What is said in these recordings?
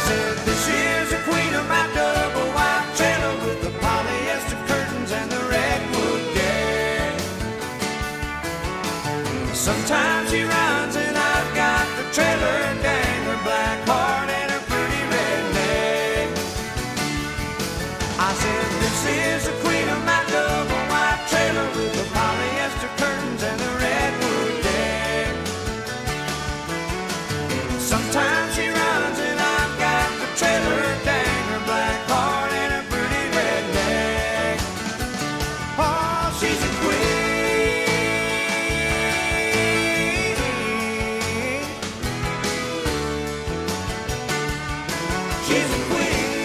said, this is the queen of my double wide trailer with the polyester curtains and the redwood deck. Sometimes she runs and I've got the trailer gang, her black heart and her pretty redneck. I said, this is the queen of my double wide trailer with the polyester curtains and the redwood deck. Sometimes she runs and I've got the trailer gang, her black heart and her pretty redneck. Oh, she's a queen. She's a queen.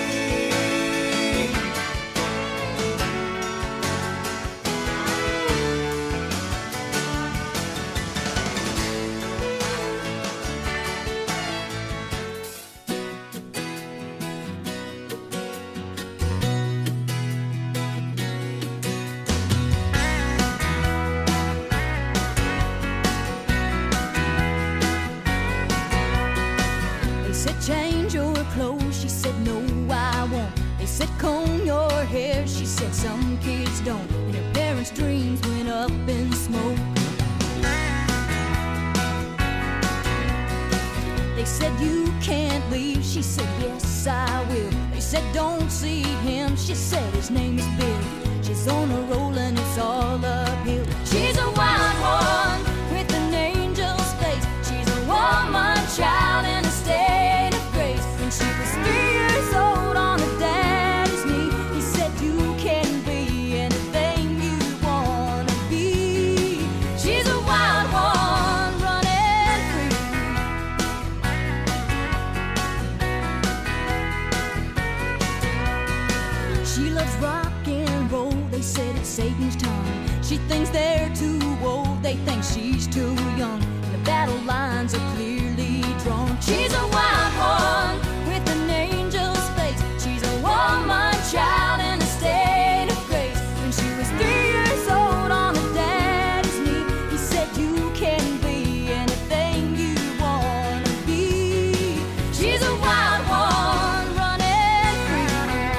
They said change your clothes, she said no I won't. They said comb your hair, she said some kids don't. And her parents' dreams went up in smoke. They said you can't leave, she said yes I will. They said don't see him, she said his name is Bill. She's on a roll and it's all uphill. She's a wild one with an angel's face. She's a woman child in a state of grace. When she was 3 years old on her daddy's knee, he said you can be anything you wanna be. She's a wild one running free. She loves rock and roll, they said it's Satan's tongue. She thinks they're too old, they think she's too young. And the battle lines are clearly drawn. She's a wild one with an angel's face. She's a woman child in a state of grace. When she was 3 years old on her daddy's knee, he said you can be anything you wanna be. She's a wild one running free.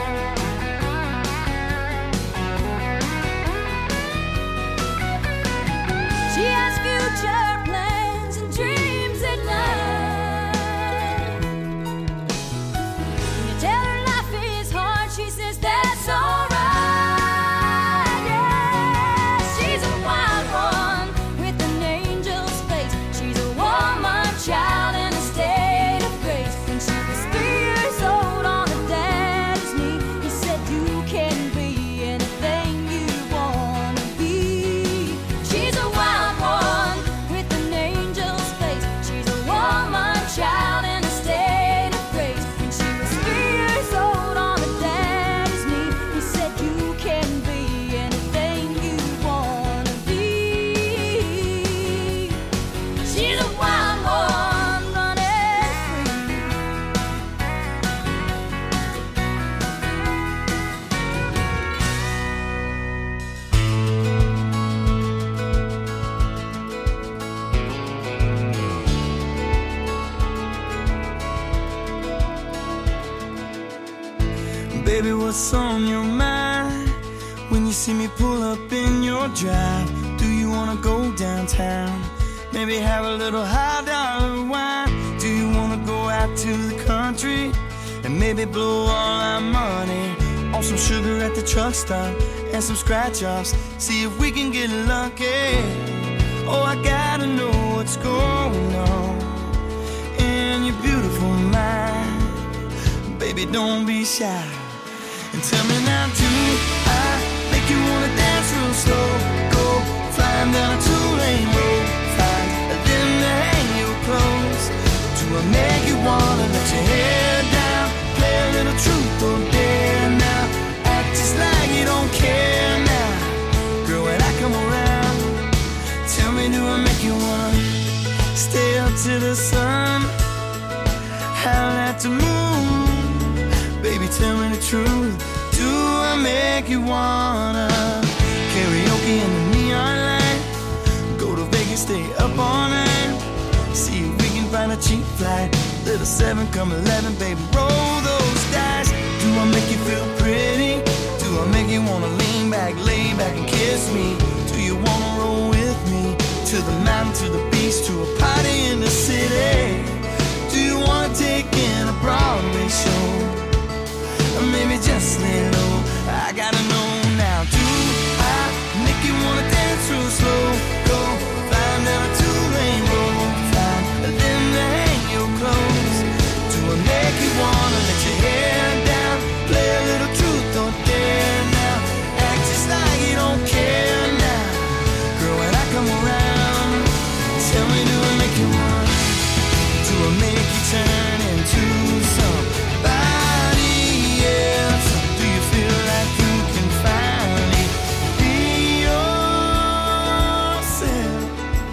She has future plans and dreams at night. When you tell her life is hard, she says that's alright. Yeah, she's a wild one with an angel's face. She's a woman child in a state of grace. When she was 3 years old on her daddy's knee, he said you can be anything you wanna be. She's a wild one with an angel's face. She's a woman child in a state of grace. When she was 3 years old on her daddy's knee, he said you can be anything you wanna be. She's a wild one running free. Baby, what's on your mind when you see me pull up in your drive? Do you wanna go downtown? Maybe have a little high dollar wine? Do you wanna go out to the country and maybe blow all our money on some sugar at the truck stop and some scratch offs? See if we can get lucky. Oh, I gotta know what's going on in your beautiful mind. Baby, don't be shy. And tell me now, do I make you wanna dance real slow? Go flying down a two-lane road, fine, and then to hang your clothes. Do I make you wanna let your hair down, play a little truth or dare now? Act just like you don't care now, girl. When I come around, tell me, do I make you wanna stay up to the sun, howl at the moon? Baby, tell me the truth. Do I make you wanna karaoke in the neon light? Go to Vegas, stay up all night. See if we can find find a cheap flight. Little 7 come 11, baby, roll those dice. Do I make you feel pretty? Do I make you wanna lean back, lay back and kiss me? Do you wanna roll with me to the mountain, to the beach, to a party in the city? Do you wanna take in a Broadway show? Or maybe just lay low? I gotta know now. Do I make you wanna dance real slow? Go flying down a 2-lane road, flying, then to hang your clothes. Do I make you wanna let your hair down, play a little truth or dare now, act just like you don't care now? Girl, when I come around, tell me, do I make you wanna? Do I make you turn into somebody else? Do you feel like you can finally be yourself?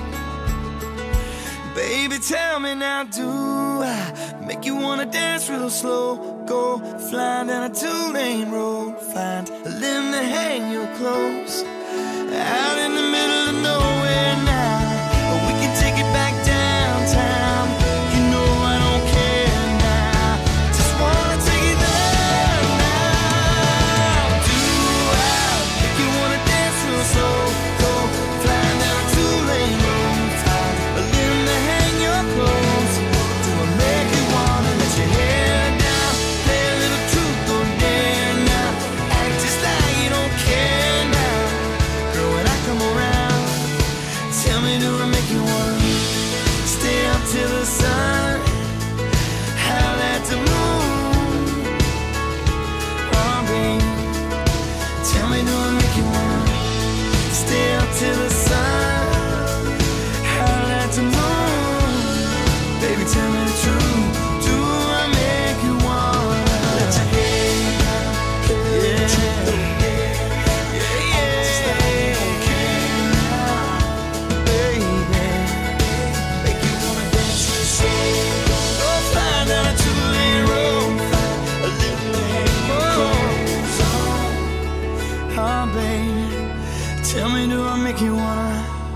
Baby, tell me now, do I make you wanna dance real slow? Go flying down a 2-lane road, find a limb to hang your clothes, out in the middle of nowhere now. Or we can take it back downtown. You know I don't care now, just wanna take it there now. Do I make you wanna dance real slow? Go flying down a 2-lane road, find a limb to hang your clothes. Do I make you wanna let your hair down, play a little truth or dare now, act just like you don't care now? Girl, when I come around, tell me, do I make you wanna stay up till the sun, howl at the moon? Oh, baby, tell me, do I make you wanna stay up till the sun, howl at the moon? Baby, tell me the truth. Do I make you wanna let your hair down, yeah, yeah, just like you don't care now, baby? Make you wanna dance real slow. Go flying down a 2-lane road, find a little lane clothes on. Oh, baby, tell me, do I make you wanna?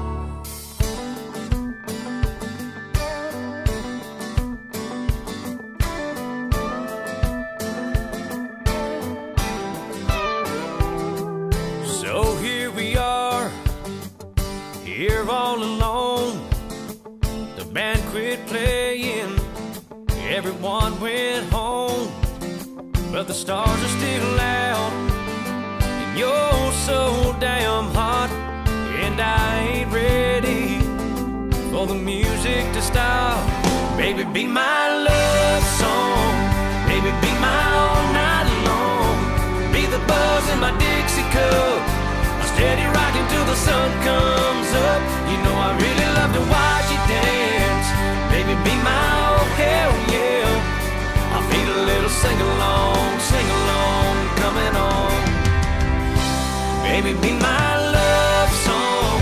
So here we are, here all alone. The band quit playing, everyone went home, but the stars are still out, and you're so damn hot, and I ain't ready for the music to stop. Baby, be my love song, baby, be my all night long, be the buzz in my Dixie cup, I'm steady rocking till the sun comes up. You know I really love to watch you dance. Baby, be my oh hell yeah. I feel a little sing-along coming on. Baby, be my love song.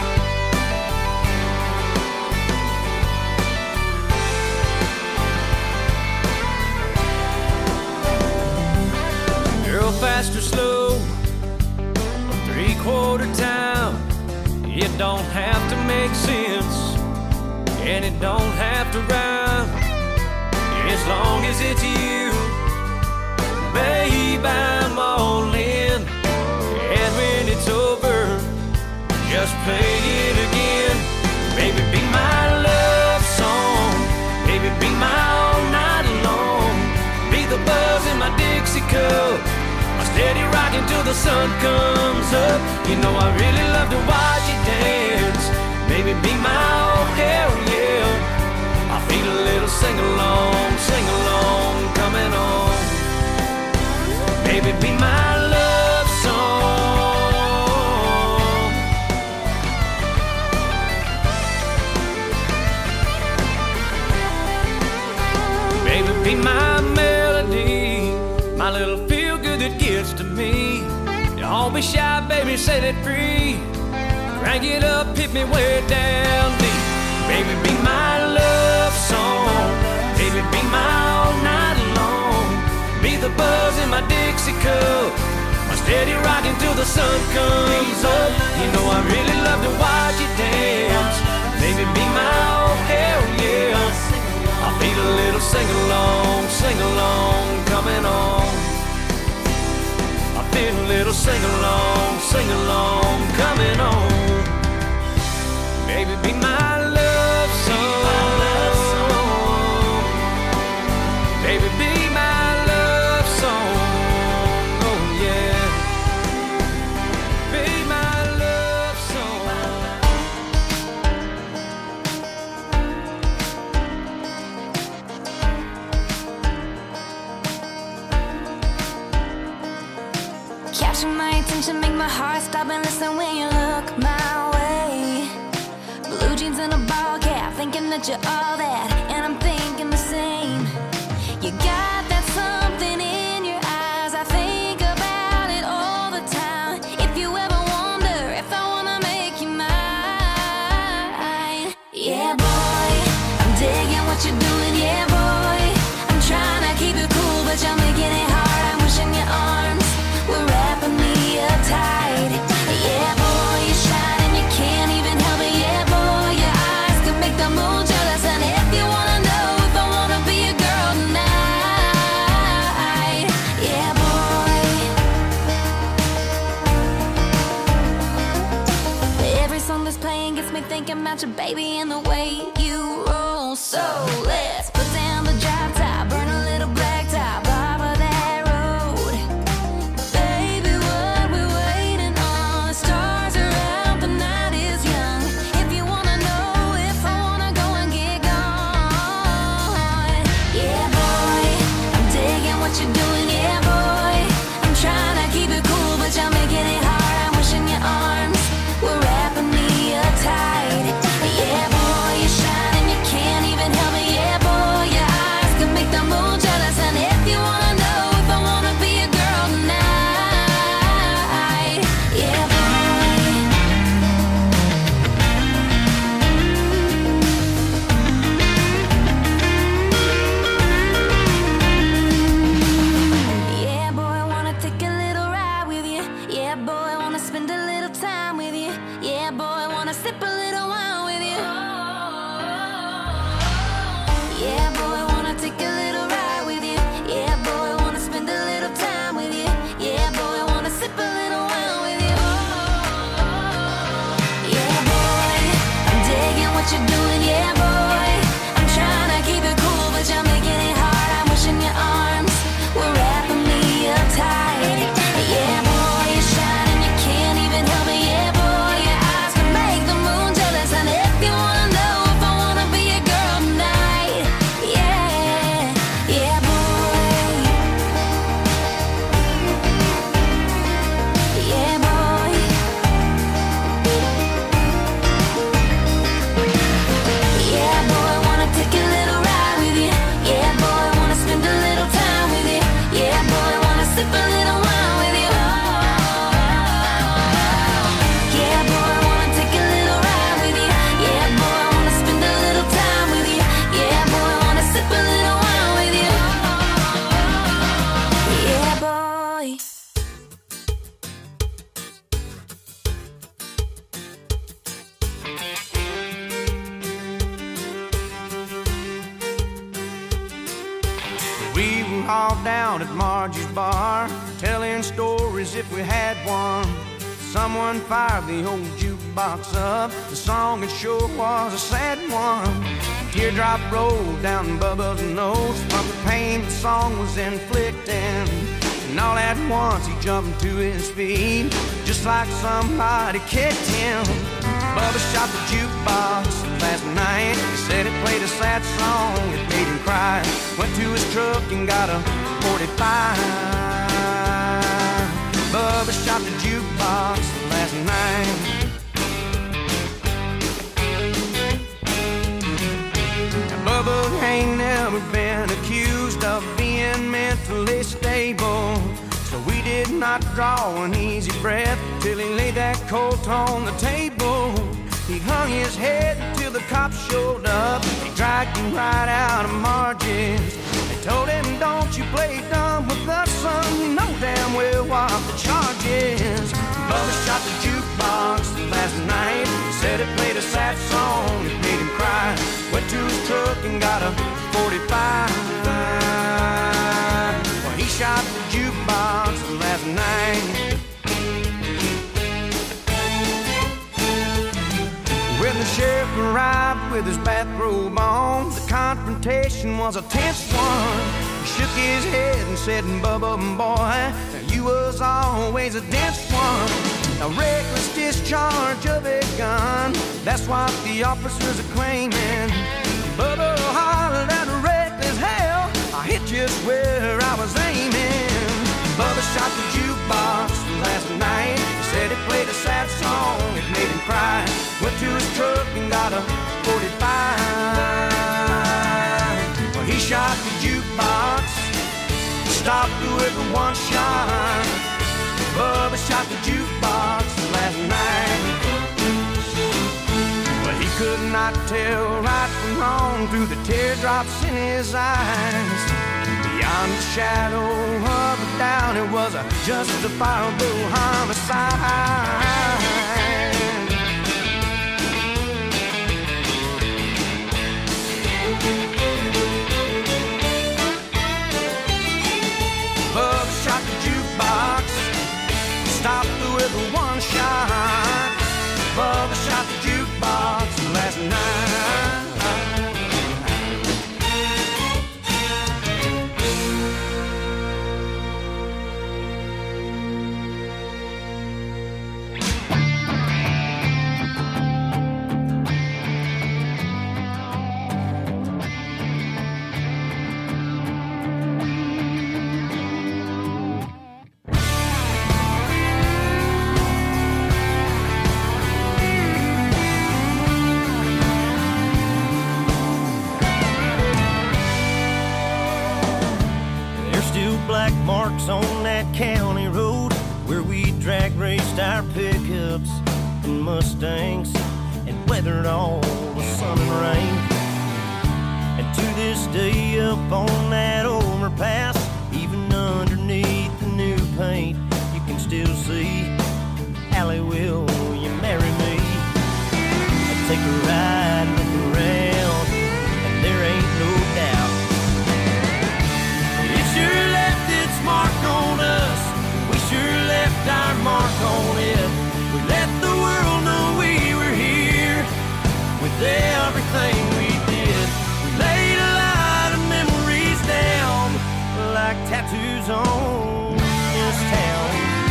Girl, fast or slow, 3/4 town, it don't have to make sense, and it don't have to rhyme, as long as it's you. Babe, I'm all in, and when it's over, just play it again. Baby, be my love song, baby, be my all night long, be the buzz in my Dixie cup, steady rocking till the sun comes up. You know I really love to watch you dance. Baby, be my oh hell yeah. I feel a little sing-along coming on. Baby, be my love song. Baby, be my melody, my little feel-good that gets to me. Don't be shy, baby, set it free. Crank it up, hit me way down deep. Baby, be my love song. Baby, be my all night long. Be the buzz in my Dixie cup, my steady rocking till the sun comes up. You know I really love to watch you dance. Baby, be my oh hell yeah. a little sing-along coming on. I feel a little sing-along coming on. Baby, be my love song. Baby, be my love song. Oh yeah, be my love song. Capture my attention, make my heart stop and listen when you look my way. Blue jeans and a ball cap, thinking that you're all that, and I'm thinking the same. You got that something in your eyes, I think about it all the time. If you ever wonder if I wanna make you mine, yeah boy, I'm digging what you're doing, yeah boy. I'm trying to keep it cool, but you're making it hard. I'm wishing your arms were wrapping me up tight. Yeah boy, you shine and you can't even help it. Yeah boy, your eyes can make the moon jealous. And if you wanna know if I wanna be a girl tonight, yeah boy. Every song that's playing gets me thinking about your baby and the way you roll. So let's put down the drop top, burn a little black top off of that road. Baby, what we waiting on? The stars are out, the night is young. If you wanna know if I wanna go and get gone, yeah boy, I'm digging what you're doing, yeah boy. I'm trying to keep it cool, but you're making it hard. I'm wishing your arms were wrapping me up tight. Yeah boy, you shine and you can't even help it. Yeah boy, your eyes can make the moon jealous. And if you wanna know if I wanna be a girl tonight, yeah boy. Yeah boy, wanna take a little ride with you. Yeah boy, wanna spend a little time with you. Yeah boy, wanna sip a little wine with you. Yeah boy, wanna take a little ride with you. Yeah boy, wanna spend a little time with you. Yeah boy, wanna sip a little wine with you. Yeah boy, I'm digging what you're doing, yeah boy. I'm trying to keep it cool, but you're making it hard. I'm wishing your arms were wrapping me up tight. Yeah boy, you shine and you can't even help it. Yeah boy, your eyes can make the moon jealous. And if you wanna know if I wanna be a girl tonight, yeah, yeah boy, yeah boy. Yeah boy, wanna take a little ride with you. Yeah boy, wanna spend a little time with you. Yeah boy, wanna sip a little wine with you. Yeah boy, wanna take a little ride with you. Yeah boy, wanna spend a little time with you. Yeah boy, wanna sip a little wine with you. Yeah boy. We were all down at Margie's bar, telling stories if we had one. Someone fired the old jukebox up. The song it sure was a sad one. Teardrop rolled down Bubba's nose from the pain the song was inflicting. And all at once he jumped to his feet, just like somebody kicked him. Bubba shot the jukebox last night. He said it played a sad song, it made him cry. Went to his truck and got a 45. Bubba shot the jukebox last night. Now Bubba ain't never been accused of being mentally stable, so we did not draw an easy breath till he laid that coat on the table. He hung his head till the cops showed up. They dragged him right out of Margie's. They told him, don't you play dumb with us, son. You know damn well what the charge is. Bubba shot the jukebox last night. Said it played a sad song, it made him cry. Went to his truck and got a 45. Well, he shot the jukebox last night. When the sheriff arrived with his bathrobe on, the confrontation was a tense one. He shook his head and said, Bubba, boy, you was always a dense one. A reckless discharge of a gun, that's what the officers are claiming. Bubba hollered at reckless hell, I hit just where I was aiming. Bubba shot the jukebox last night. He said it played a sad song, it made him cry. Went to his truck and got a 45. Well, he shot the jukebox, stopped with one shot. Bubba shot the jukebox last night. Well, he could not tell right from wrong through the teardrops in his eyes. Beyond the shadow of a doubt, it was a justifiable homicide. Bubba shot the jukebox, stopped with one shot. Bubba shot the jukebox last night. Black marks on that county road where we drag raced our pickups and Mustangs and weathered all the sun and rain. And to this day up on that overpass, even underneath the new paint, you can still see Allie, will you marry me? I'd take a ride, look around, and there ain't no doubt it sure left its mark on us. We sure left our mark on it. We let the world know we were here with everything we did. We laid a lot of memories down like tattoos on this town.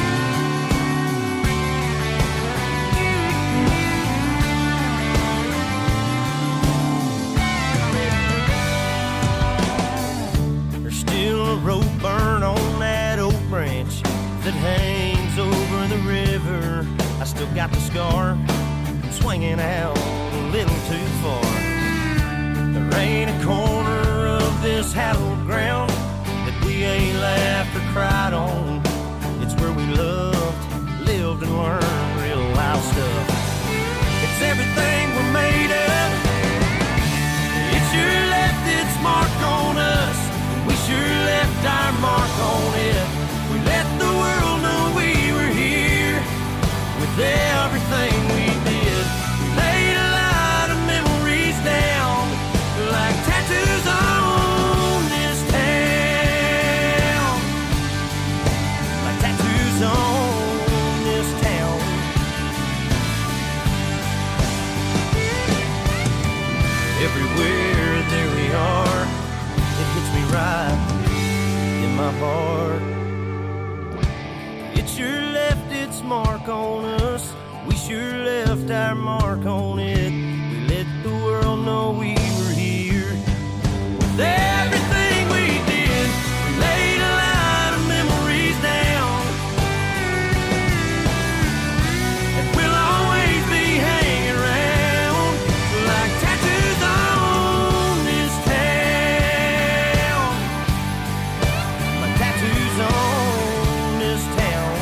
There's still a rope burn on that oak branch that hangs over the river. I still got the scar from swinging out a little too far. There ain't a corner of this hallowed ground that we ain't laughed or cried on. It's where we loved, lived, and learned real life stuff. It's everything we're made of. It sure left its mark on us. We sure left our mark on it. We let the world know we were here with everything we did. We laid a lot of memories down like tattoos on this town. Like tattoos on this town. Everywhere there we are, it hits me right in my heart. It sure left its mark on us. We sure left our mark on it. We let the world know we were here with everything we did. We laid a lot of memories down, and we'll always be hanging around like tattoos on this town. Like tattoos on this town.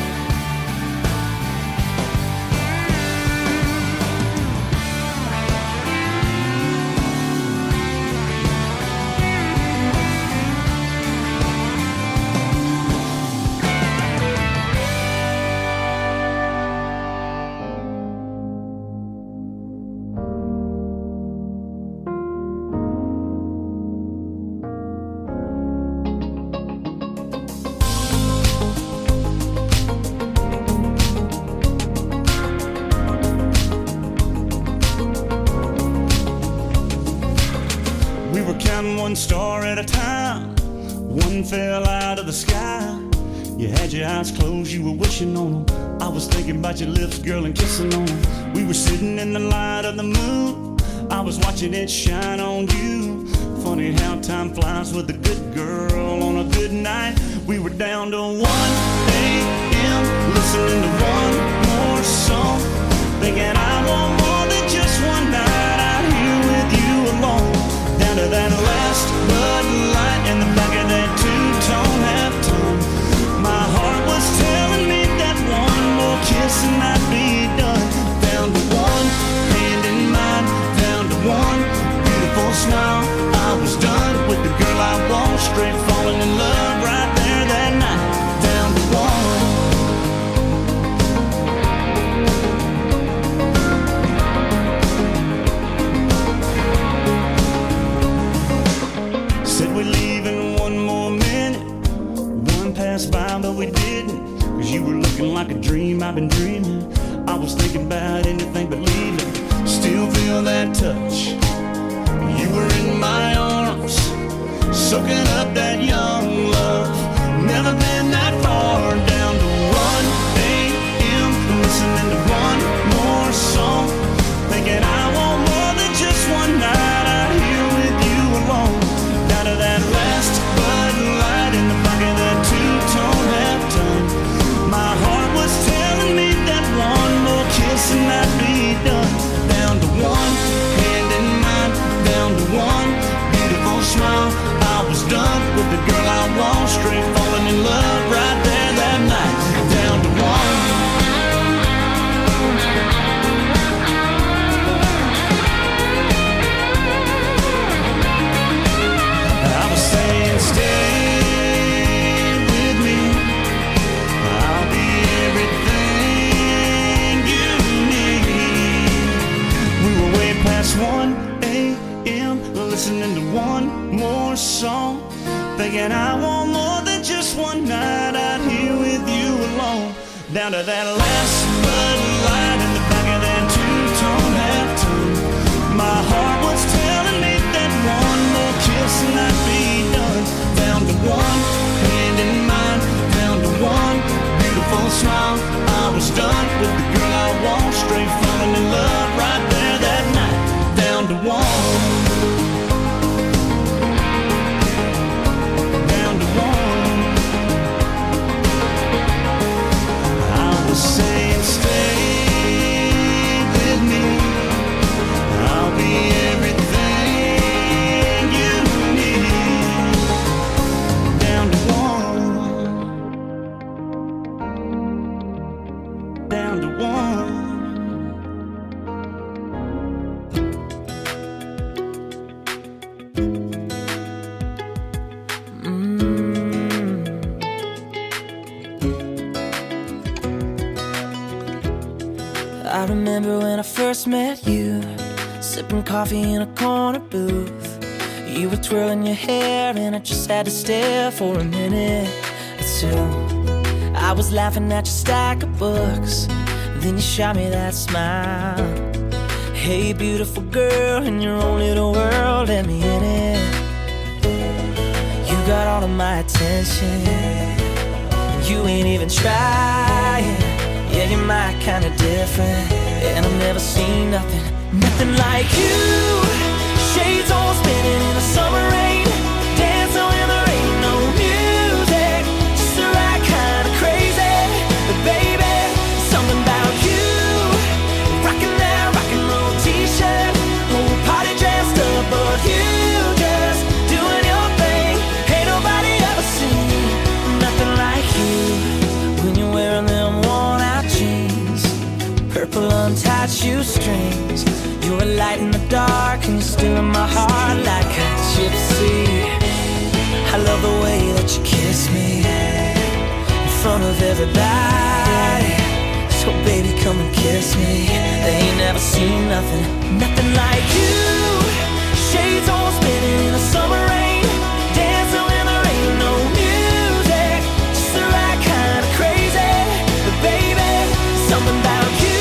climbing one star at a time. One fell out of the sky. You had your eyes closed, you were wishing on them. I was thinking about your lips, girl, and kissing on them. We were sitting in the light of the moon. I was watching it shine on you. Funny how time flies with a good girl on a good night. We were down to 1 a.m. listening to one more song, thinking I want more than just one night out here with you alone. Down to that last Bud Light in the back of that two-tone halftone. My heart was telling me that one more kiss and I'd be done. Down to one hand in mine, down to one beautiful smile. I was done with the girl I want, straight falling in love right there that night. Down to one. Said we'd leave in one more minute. One passed by but we didn't, 'cause you were looking like a dream I've been dreaming. I was thinking about anything but leaving. Still feel that touch. You were in my arms, soaking up that young love. Never been that far. Down to 1 a.m. listening to one more song, thinking I want more than just one night out here with you alone. Down to that last Bud Light in the back of that two-tone halftone. My heart was telling me that one more kiss and I'd be done. Down to one hand in mine, down to one beautiful smile. I was done with the girl I want, straight falling in love right there that night. Down to one. I was saying stay with me, I'll be everything you need. We were way past 1 a.m. listening to one more song, thinking I want more than just one night out here with you alone. Down to that last Bud Light in the back of that two-tone halftone. My heart was telling me that one more kiss and I'd be done. Down to one hand in mine, down to one beautiful smile. I was done with the girl I want, straight falling in love right there that night. Down to one. Down to one. I was saying stay with me, I'll be everything you need. Down to one. Down to one. I remember when I first met you, sipping coffee in a corner booth. You were twirling your hair and I just had to stare for a minute or two. I was laughing at your stack of books, then you shot me that smile. Hey beautiful girl, in your own little world, let me in it. You got all of my attention, you ain't even trying. Yeah, you're my kind of different, and I've never seen nothing like you. Shades all spinning in the summer rain, dancing when there ain't no music, just the right kind of crazy. But baby, something about you, rocking that rock and roll t-shirt, whole party dressed up, but you just doing your thing. Ain't nobody ever seen nothing like you when you're wearing them worn-out jeans, purple untied shoestrings. You're a light in the dark and you're still in my heart like a gypsy. I love the way that you kiss me in front of everybody. So baby, come and kiss me. They ain't never seen nothing like you. Shades all spinning in the summer rain, dancing when there ain't no music, just the right kind of crazy. But baby, something about you,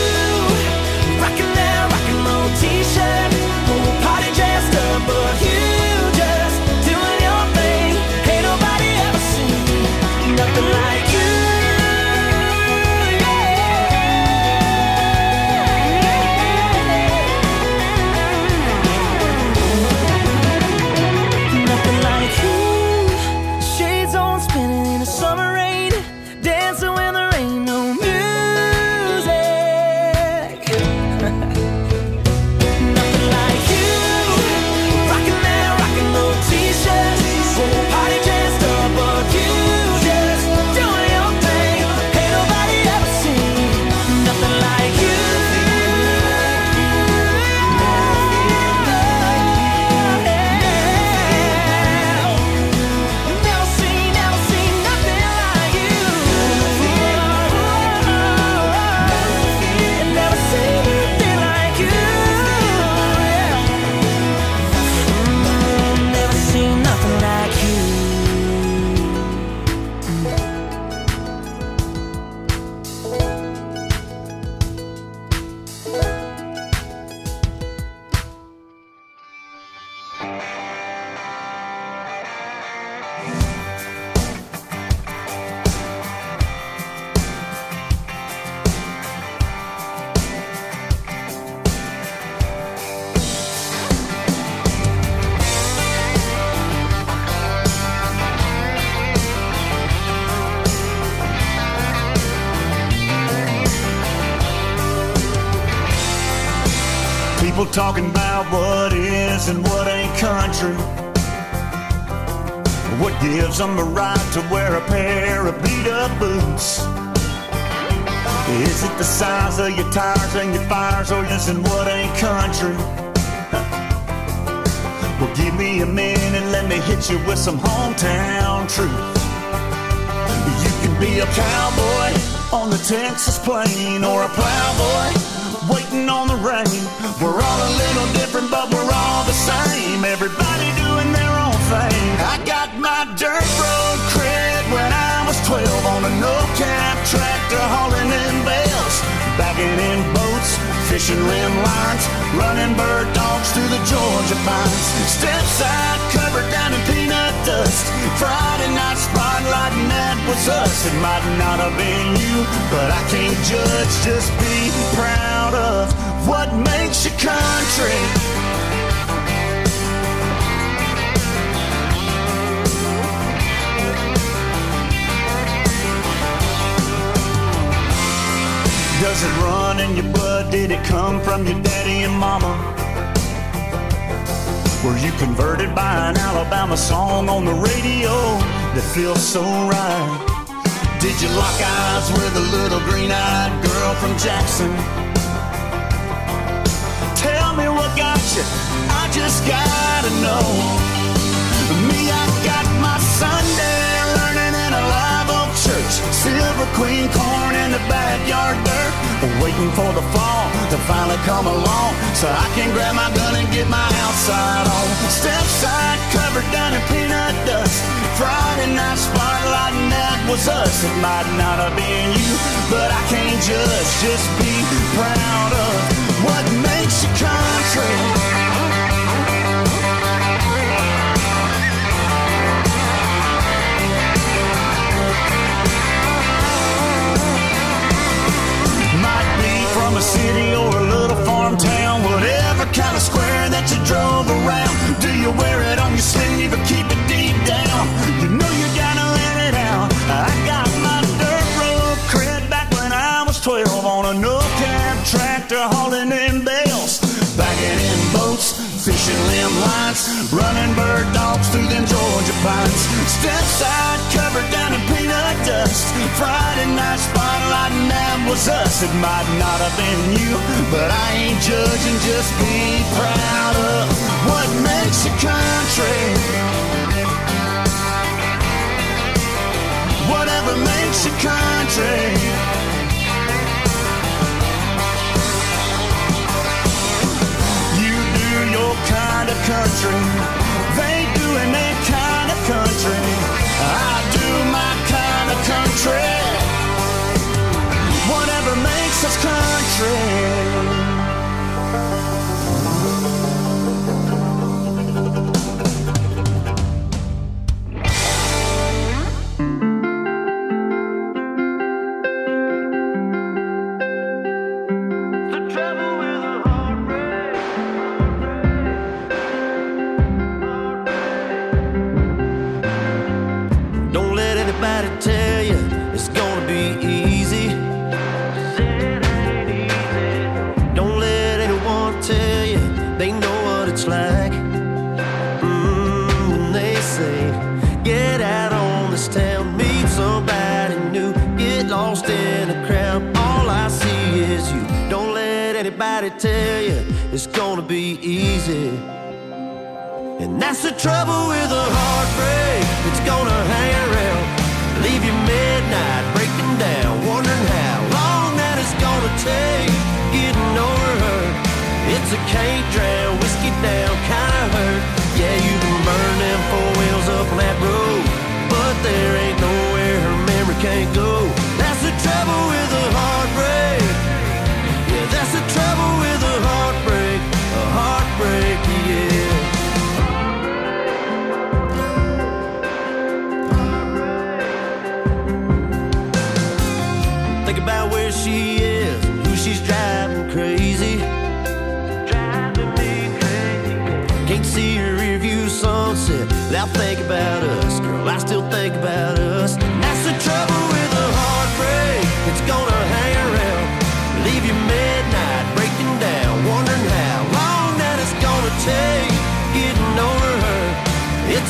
rocking that rock and roll t-shirt, whole party dressed up, but you just talking about what is and what ain't country. What gives them the right to wear a pair of beat-up boots? Is it the size of your tires and your fires, or is it what ain't country? Well, give me a minute and let me hit you with some hometown truth. You can be a cowboy on the Texas plain, or a plowboy waiting on the rain. We're all a little different, but we're all the same. Everybody doing their own thing. I got my dirt road cred when I was 12 on a no-cab tractor hauling in bales, bagging in boats, fishing rim lines, running bird dogs through the Georgia pines. Step side covered down in peanut dust. Friday night spotlight, and that was us. It might not have been you, but I can't judge. Just be proud of what makes you country. Does it run in your blood? Did it come from your daddy and mama? Were you converted by an Alabama song on the radio that feels so right? Did you lock eyes with a little green-eyed girl from Jackson? Tell me what got you, I just gotta know. Me, I got my Sunday learning in a live oak church, Silver Queen corn in the backyard dirt, waiting for the fall to finally come along so I can grab my gun and get my outside on. Step side covered down in peanut dust. Friday night spotlight, and that was us. It might not have been you, but I can't judge. Just be proud of what makes you country. From a city or a little farm town, whatever kind of square that you drove around. Do you wear it on your sleeve or keep it deep down? You know you gotta let it out. I got my dirt road cred back when I was 12 on a no-cab tractor hauling in bales, bagging in boats, fishing limb lines, running bird dogs through them Georgia pines. Step side covered down in peanut dust. Friday night spotlight, and that was us. It might not have been you, but I ain't judging. Just be proud of what makes you country. Whatever makes you country. Your kind of country, they doing their kind of country. I do my kind of country. Whatever makes us country. Tell you it's gonna be easy. Don't let anyone tell you they know what it's like. They say get out on this town, meet somebody new, get lost in a crowd. All I see is you. Don't let anybody tell you it's gonna be easy. And that's the trouble with a heartbreak. It's gonna hang around, leave you midnight breaking down, wondering how long that it's gonna take getting over her. It's a can't drown, whiskey down kind of hurt. Yeah, you can burn them four wheels up on that road, but there ain't nowhere her memory can't go. That's the trouble with a heartbreak. Yeah, that's the trouble with a heartbreak. A heartbreak, yeah. Think about where she is, who she's driving crazy. Driving me crazy. Can't see her rear view sunset without thinking about us. Girl, I still think about us. That's the trouble with a heartbreak. It's gonna hang around, leave you midnight breaking down, wondering how long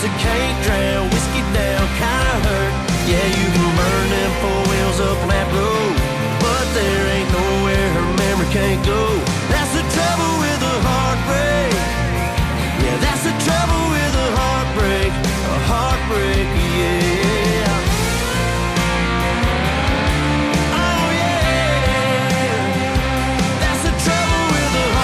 It's a can't drown, whiskey down, kinda hurt. Yeah, you can burn them four wheels up on that road, but there ain't nowhere her memory can't go. That's the trouble with a heartbreak. Yeah, that's the trouble with a heartbreak. A heartbreak, yeah. Oh yeah, that's the trouble with a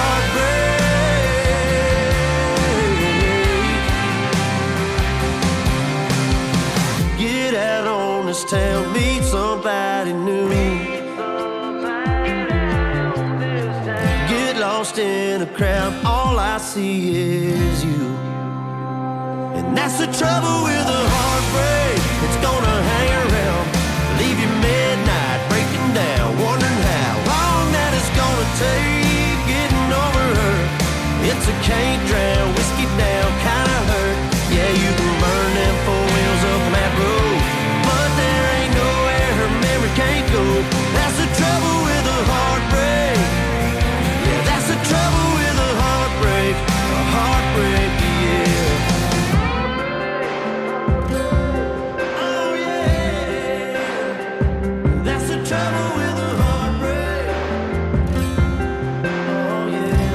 heartbreak. Get out on this town, meet somebody new. Get lost in a crowd, all I see is you. And that's the trouble with a heartbreak. It's gonna hang around, leave you midnight, breaking down, wondering how long that it's gonna take getting over her. It's a can't drown, whiskey down, kinda hurt. Yeah, you can burn them four wheels up on that road, but there ain't nowhere her memory can't go. That's the trouble with a heartbreak. Yeah, that's the trouble with a heartbreak. A heartbreak, yeah. Oh yeah, that's the trouble with a heartbreak. Oh yeah.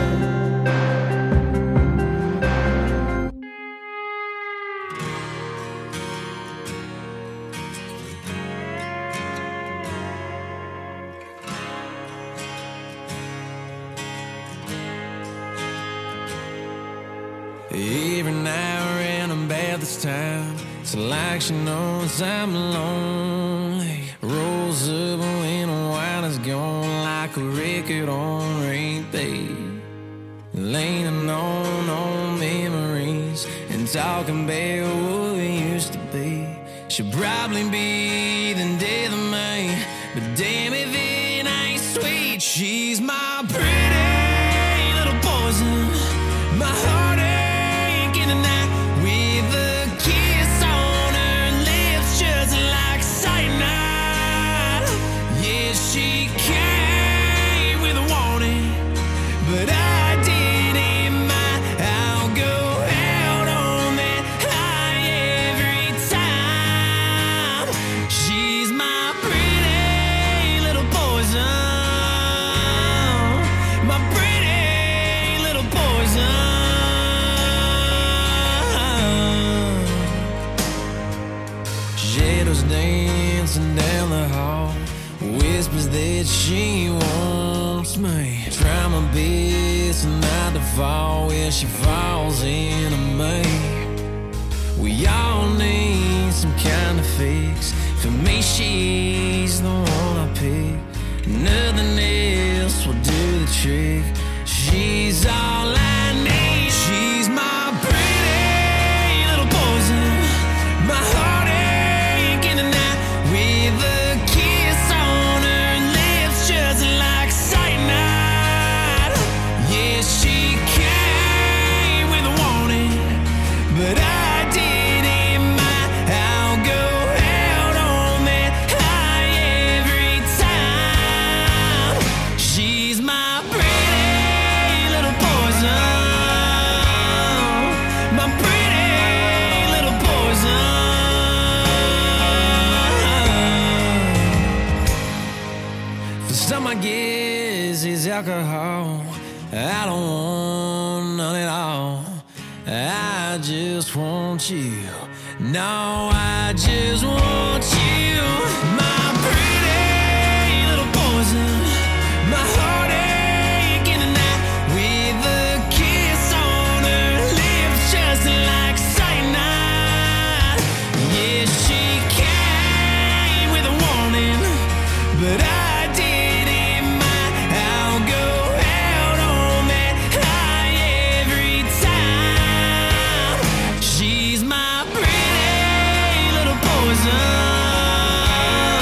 Every now and about this time, it's like she knows I'm lonely. Rolls up when the wine is gone, like a record on repeat. Leaning on memories and talking about what we used to be. She'll probably be the death of me, but damn if it ain't sweet. She's my pretty little poison, my heartache in the night, with a kiss on her lips just like cyanide. Yeah, she came with a warning, but I didn't mind. I'll go out on that high every time. She's my pretty little poison, my pretty little poison. Shadows dancing down the hall, whispers that she wants me. Try my best not to fall where she falls into me. We all need some kind of fix. For me, she's the one I pick. Nothing else will do the trick. She's all I need. She's my pretty little poison, my heartache in the night, with a kiss on her lips just like cyanide. Yeah, she came with a warning, but I didn't mind. I'll go out on that high every time. She's my pretty little poison, my pretty little poison. For some, I guess it's alcohol. I don't want none at all. I just want you. No, I just want you. My pretty little poison, my heartache in the night, with a kiss on her lips just like cyanide. Yeah, she came with a warning, but I didn't mind. I'll go out on that high every time. She's my pretty little poison,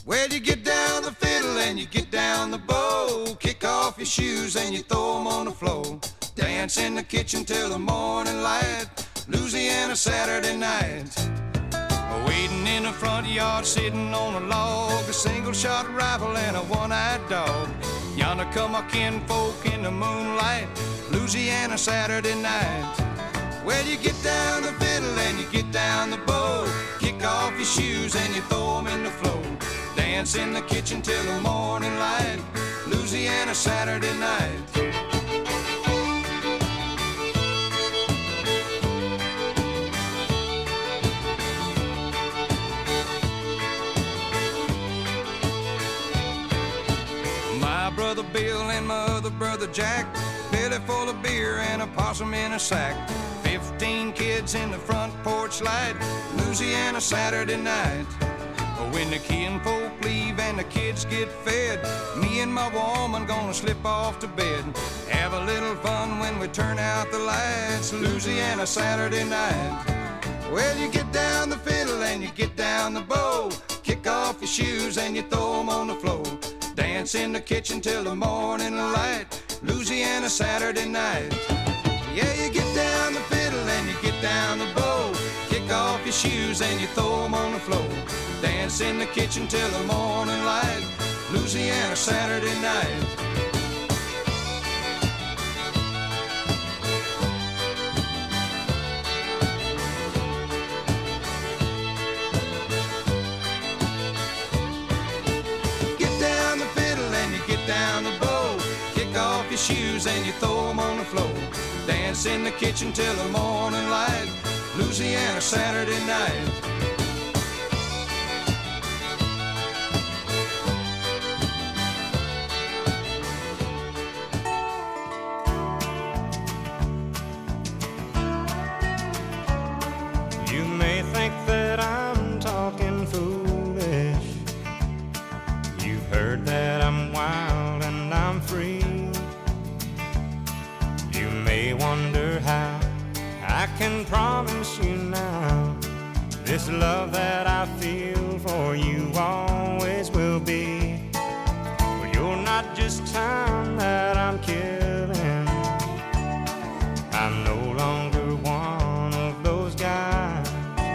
Well, you get down the fiddle and you get down the bow. Kick off your shoes and you throw 'em on the floor. Dance in the kitchen till the morning light. Louisiana Saturday night. Waiting in the front yard, sitting on a log. A single-shot rifle and a one-eyed dog. Yonder come our kinfolk in the moonlight. Louisiana Saturday night. Well, you get down the fiddle and you get down the bow. Kick off your shoes and you throw 'em in the floor. Dance in the kitchen till the morning light. Louisiana Saturday night. My brother Bill and my other brother Jack, belly full of beer and a possum in a sack. 15 kids in the front porch light. Louisiana Saturday night. When the kinfolk leave and the kids get fed, me and my woman gonna slip off to bed. Have a little fun when we turn out the lights. Louisiana Saturday night. Well, you get down the fiddle and you get down the bow. Kick off your shoes and you throw 'em on the floor. Dance in the kitchen till the morning light. Louisiana Saturday night. Yeah, you get down the fiddle and you get down the bow. Kick off your shoes and you throw 'em on the floor. Dance in the kitchen till the morning light. Louisiana Saturday night. Get down the fiddle and you get down the bow. Kick off your shoes and you throw 'em on the floor. Dance in the kitchen till the morning light. Louisiana Saturday night. You may think that I'm talking foolish. You've heard that I'm wild and I'm free. You may wonder how I can promise you now this love that I feel for you always will be. But you're not just time that I'm killing. I'm no longer one of those guys.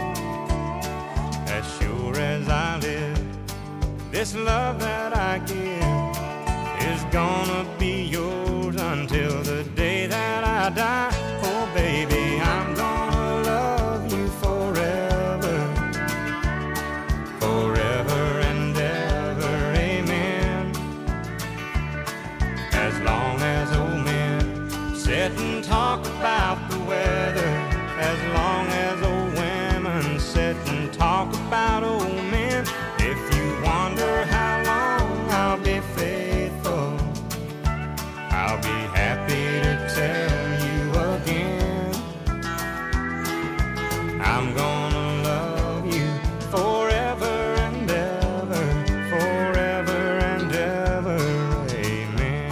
As sure as I live, this love that I give is gonna be yours until the day that I die. Oh baby, I'm gonna love you forever, forever and ever, amen. As long as old men sit and talk about the weather, as long as old women sit and talk about old men. If you wonder how long I'll be faithful, I'll be happy to tell you again. I'm gonna love you forever and ever, forever and ever, amen.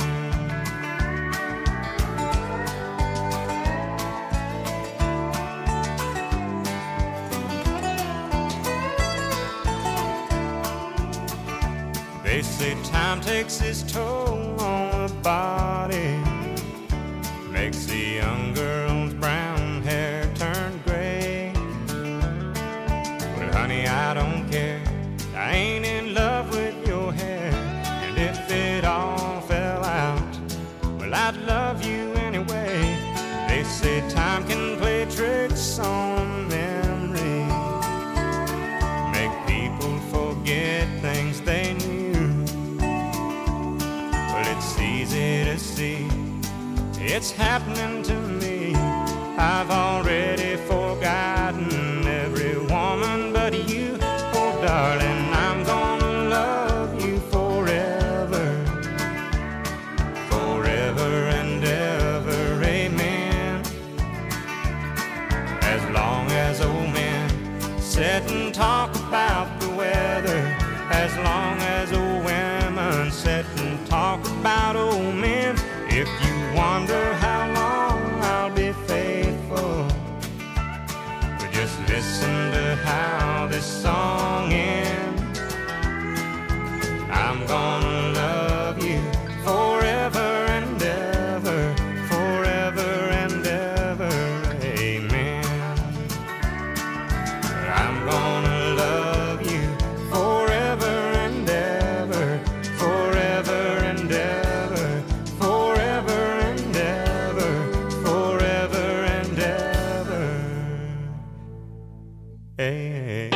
They say time takes its toll on the body, makes the young girl's brown hair turn gray. But honey, I don't care, I ain't in love with your hair. And if it all fell out, well, I'd love you anyway. They say time can play tricks on memory, make people forget things they knew. But it's easy to see, it's happening to me. I've already forgotten every woman but you. Oh darling, I'm gonna love you forever, forever and ever, amen. As long as old men sit and talk about the weather, as long as old women sit and talk about old men. If you wonder how long I'll be faithful, but just listen to how this song ends. Hey.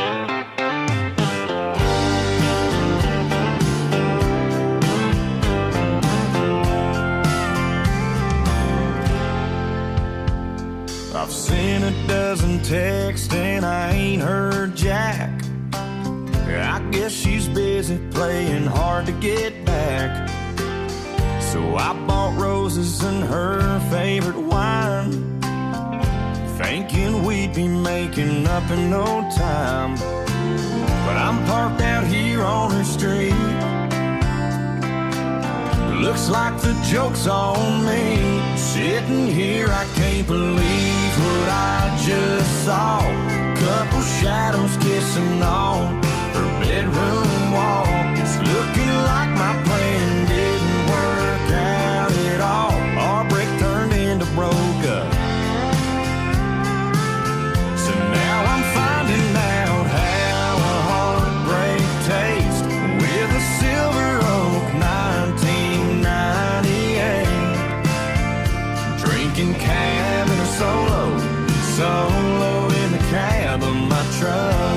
I've seen a dozen texts and I ain't heard jack. I guess she's busy playing hard to get back. So I bought roses and her favorite wine, thinking we'd be making up in no time. But I'm parked out here on her street. Looks like the joke's on me. Sitting here, I can't believe what I just saw. Couple shadows kissing on her bedroom wall. It's looking like my plan didn't work out at all. Our break turned into broke up. So now I'm finding out how a heartbreak tastes with a Silver Oak 1998. Drinking cab in a solo in the cab of my truck.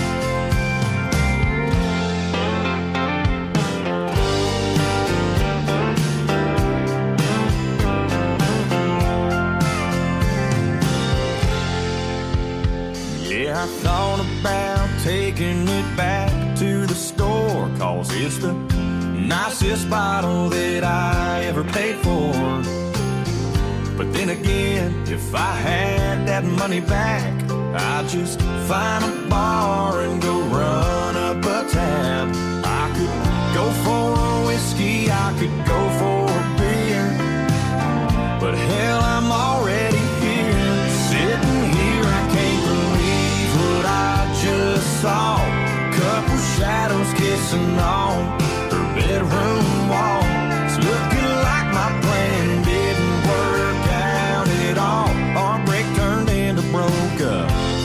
I thought about taking it back to the store, 'cause it's the nicest bottle that I ever paid for. But then again, if I had that money back, I'd just find a bar and go run up a tab. I could go for a whiskey, I could go for a beer, but hell, I'm already here. Sitting here, I can't believe what I just saw. Couple shadows kissing on her bedroom wall. It's looking like my plan didn't work out at all. Our break turned into broke up.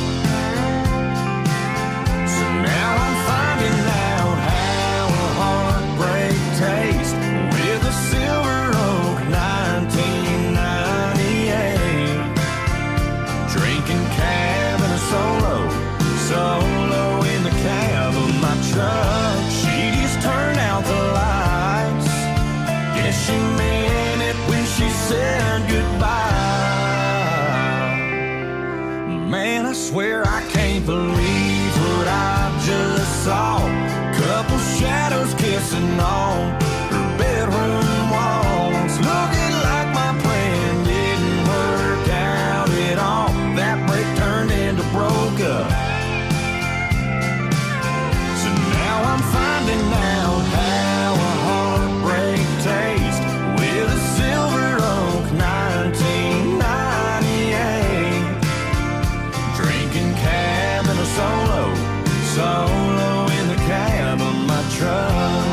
So now I'm finding out how a heartbreak tastes with a Silver Oak 1998. Drinking cab and a solo in the cab of my truck. She just turned out the lights. Guess she meant it when she said goodbye. Man, I swear I can't believe what I just saw. Couple shadows kissing on her bedroom walls. Looking like my plan didn't work out at all. That break turned into broke up. So now I'm finding out how a heartbreak tastes with a Silver Oak 1998. Drinking cab and a solo in the cab of my truck.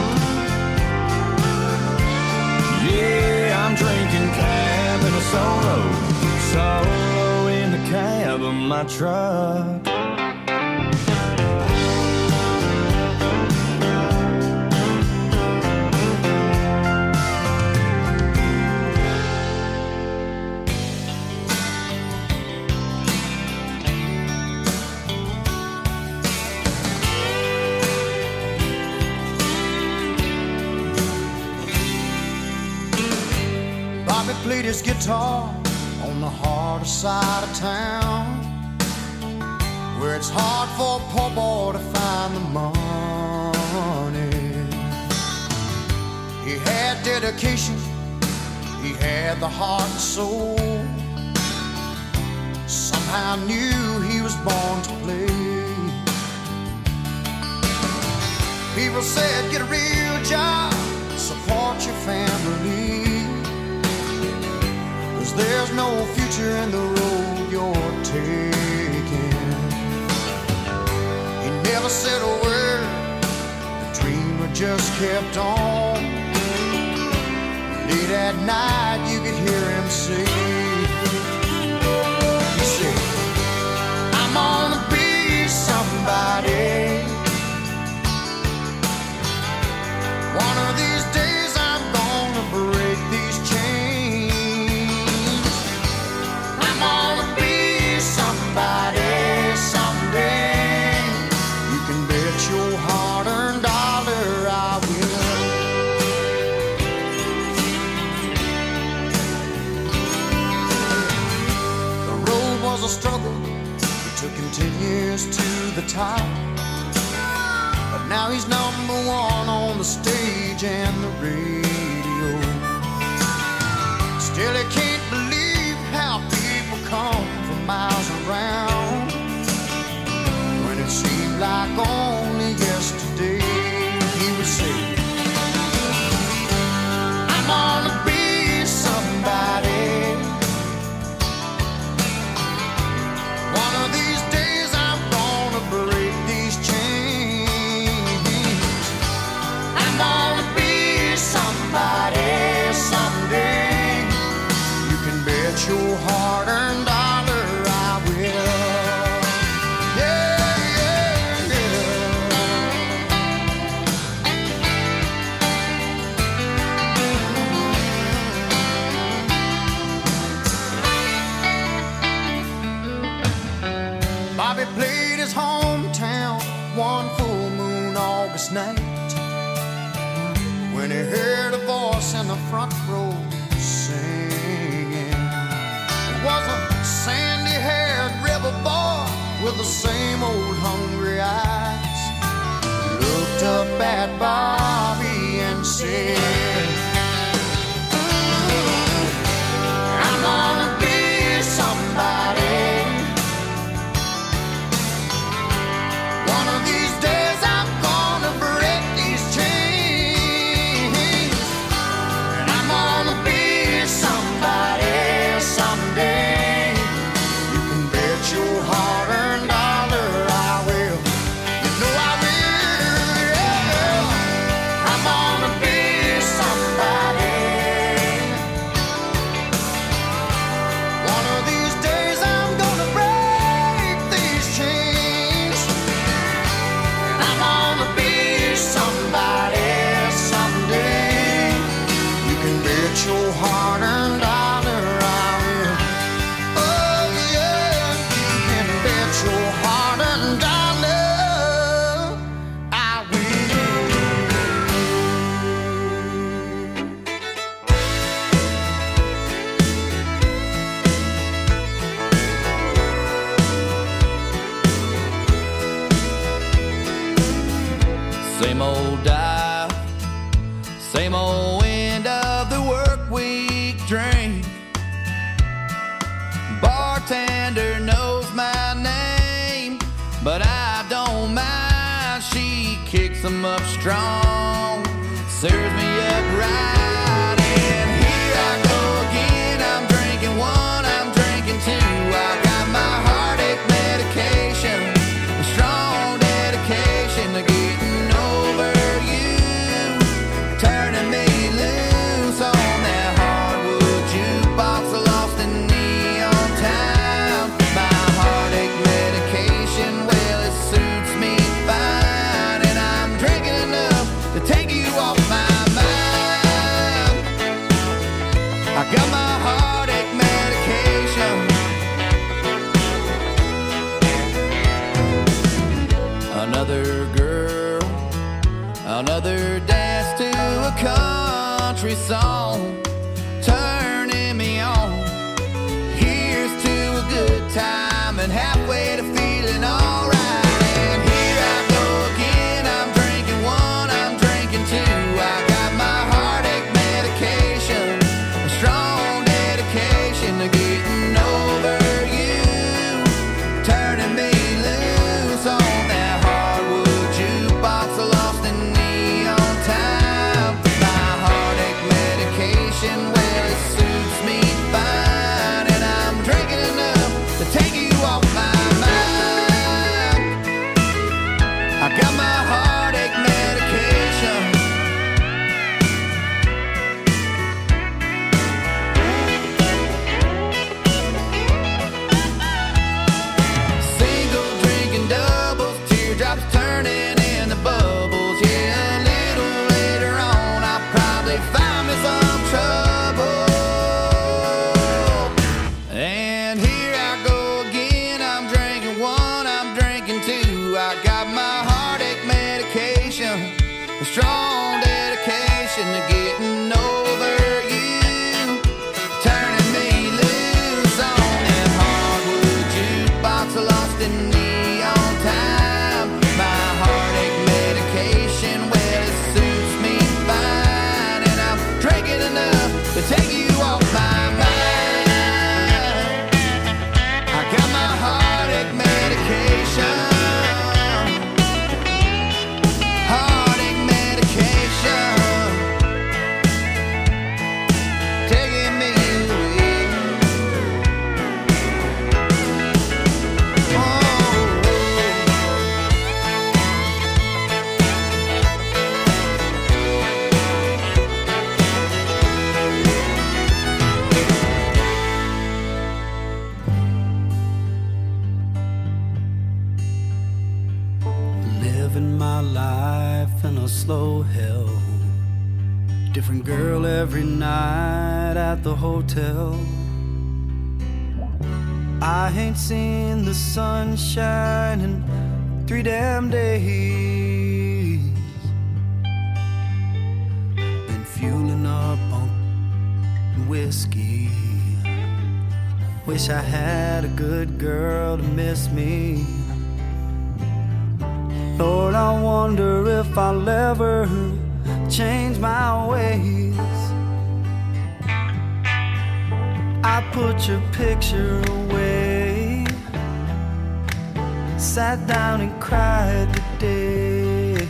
Yeah, I'm drinking cab and a solo in the cab of my truck. Bobby played his guitar on the harder side of town, where it's hard for a poor boy to find the money. He had dedication, he had the heart and soul. Somehow knew he was born to play. People said, get a real job, support your family, 'cause there's no future in the road you're taking. He never said a word, the dreamer just kept on. Late at night you could hear him say, he said, I'm gonna be somebody. One of these days I'm gonna break these chains. I'm gonna be somebody someday. the top. But now he's number one on the stage and the radio. Still he can't believe how people come from miles around. When it seemed like only yesterday he would say, I'm gonna be somebody. One of these days I'm gonna break these chains. I'm gonna be somebody someday. You can bet your hard-earned dollar I will. Bobby played his hometown one full moon August night when he heard a voice in the front row singing. It was a sandy-haired river boy with the same old hungry eyes. He looked up at Bobby and said, I'm gonna be somebody. One of these days I'm gonna break these chains. And I'm gonna be somebody someday. You can bet your hard-earned dollar I will. You know I will, yeah. I'm gonna be somebody. One of these days I'm gonna break these chains. I'm gonna be somebody someday. You can bet your hard-earned dollar I will. Oh yeah, you can bet your hard-earned dollar I will. Same old dial, same old end of the work week drink. Bartender knows my name, but I don't mind. She kicks them up strong, serves me up right. And here I go again. I'm drinking one, I'm drinking two. I got my heartache medication, a strong dedication to getting over you, turning me loose on that hardwood jukebox lost in neon town. My heartache medication, well, it suits me fine, and I'm drinking enough to take you off my mind. I got my heartache medication. Another girl, another dance to a country song, turning me on. Here's to a good time and halfway to feeling alright. And here I go again. I'm drinking one, I'm drinking two. I got my heartache medication, a strong dedication to getting over you, turning me loose on that hardwood jukebox lost in neon town. My heartache medication, well, it suits me fine, and I'm drinking enough to take you off my mind. I got my heartache medication. Single drinking doubles, teardrops turning into bubbles. Yeah, a little later on I'll probably find me some trouble. And here I go again. I'm drinking one, I'm drinking two. I got my heartache medication, a strong dedication to getting over you, turning me loose on that hardwood jukebox lost in neon time. living my life in a slow hell. Different girl every night at the hotel. I ain't seen the sunshine in 3 damn days. Been fueling up on whiskey. Wish I had a good girl to miss me. Lord, I wonder if I'll ever change my ways. I put your picture away, sat down and cried today.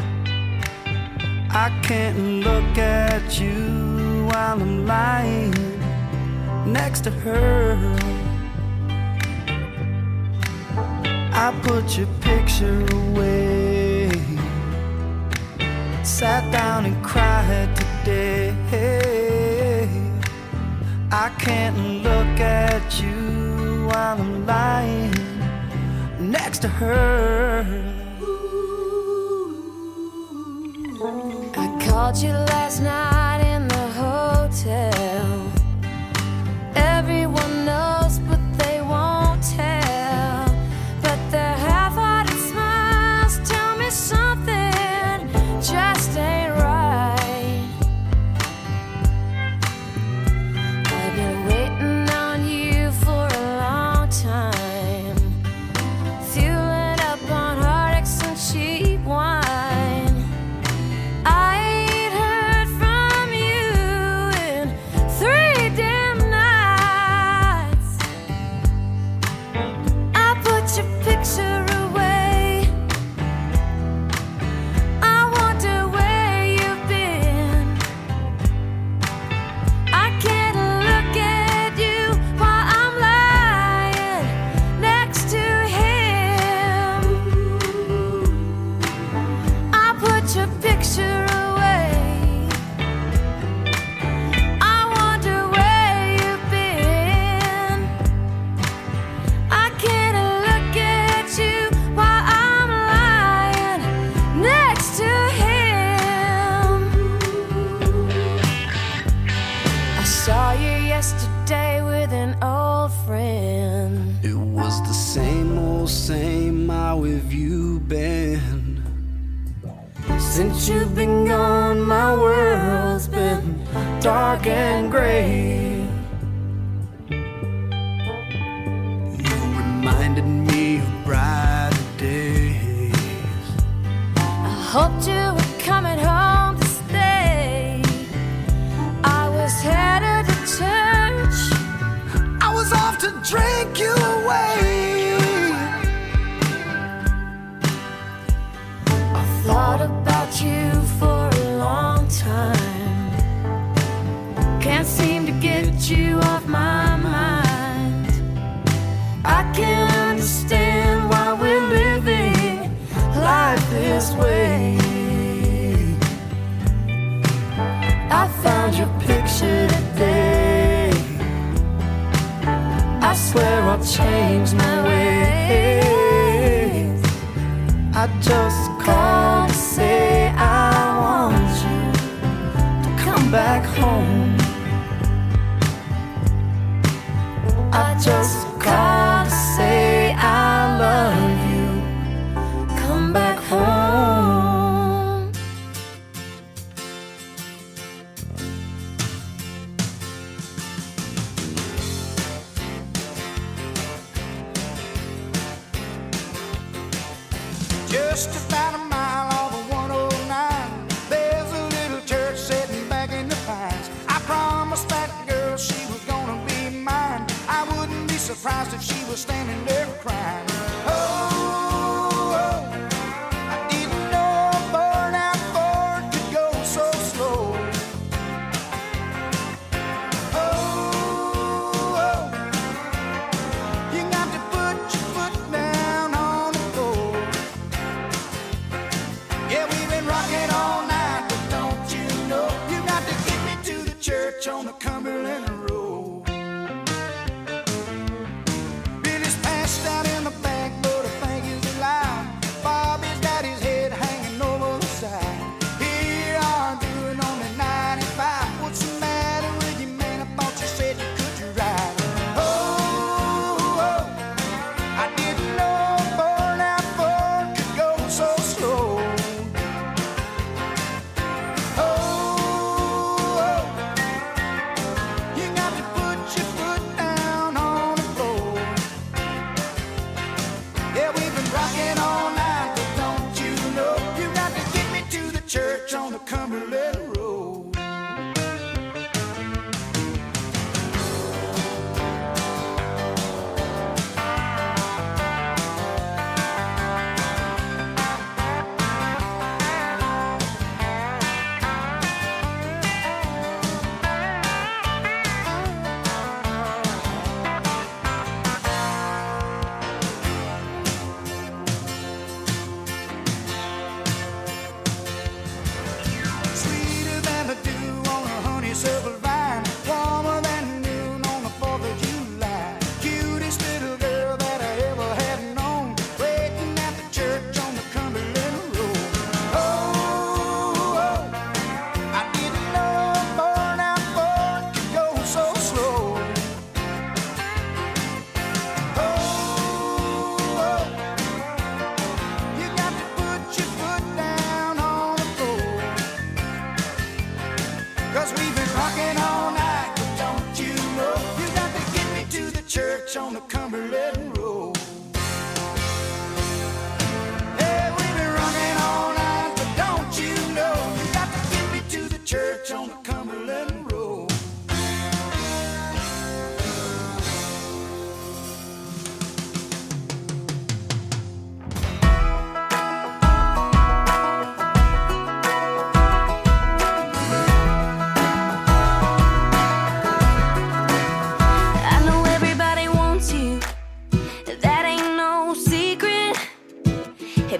I can't look at you while I'm lying next to her. I put your picture away, sat down and cried today. I can't look at you while I'm lying next to her. I called you last night in the hotel. Everyone knows, but they won't tell. But their half-hearted smiles tell me something just ain't right. I've been waiting on you for a long time, fueling up on heartaches and cheap wine. I ain't heard from you in 3 damn nights. I put your picture away. I wonder where you've been. I can't look at you while I'm lying next to him. I put your picture away. I wonder where you've been. I can't look at you while I'm lying next to him. I saw you yesterday with an old friend. It was the same old same, how have you been? Since you've been gone, my world's been dark and gray. You reminded me of brighter days. I hoped you were coming home to stay. I was headed to church. I was off to drink you away. I thought about you for a long time. Can't seem to get you off my mind. I can't understand why we're living life this way. I found your picture today. I swear I'll change my ways. I just called to say I want you to come back home. I just called to say I love you. Come back home. Just about a mile off of 109, there's a little church sitting back in the pines. I promised that girl she was gonna be mine. I wouldn't be surprised if she was standing there crying. Oh, I didn't know a burnout Ford could go so slow. Oh, you got to put your foot down on the floor. Yeah, we've been rocking all night, but don't you know you got to get me to the church on the Cumberland Road. Billy's passed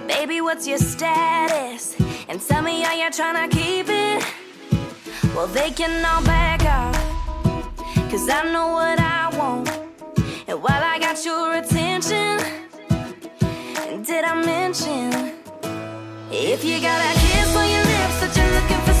Baby, what's your status? And tell me, are you trying to keep it? Well, they can all back off, 'cause I know what I want. And while I got your attention, did I mention, if you got a